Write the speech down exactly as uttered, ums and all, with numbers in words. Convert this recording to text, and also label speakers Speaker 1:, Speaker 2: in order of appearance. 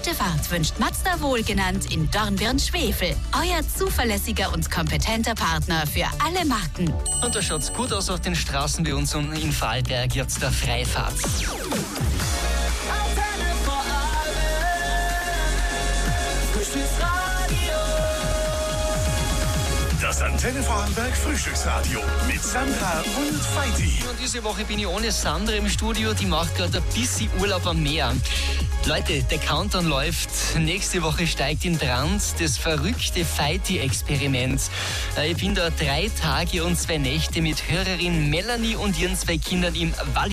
Speaker 1: Gute Fahrt wünscht Mazda Wohlgenannt in Dornbirn-Schwefel. Euer zuverlässiger und kompetenter Partner für alle Marken.
Speaker 2: Und da schaut's gut aus auf den Straßen bei uns und in Vorarlberg jetzt der Freifahrt.
Speaker 3: Das Antenne Vorarlberg Frühstücksradio mit Sandra und Feiti.
Speaker 2: Und diese Woche bin ich ohne Sandra im Studio, die macht gerade ein bisschen Urlaub am Meer. Leute, der Countdown läuft. Nächste Woche steigt in Trans das verrückte Feiti-Experiment. Ich bin da drei Tage und zwei Nächte mit Hörerin Melanie und ihren zwei Kindern im Wall.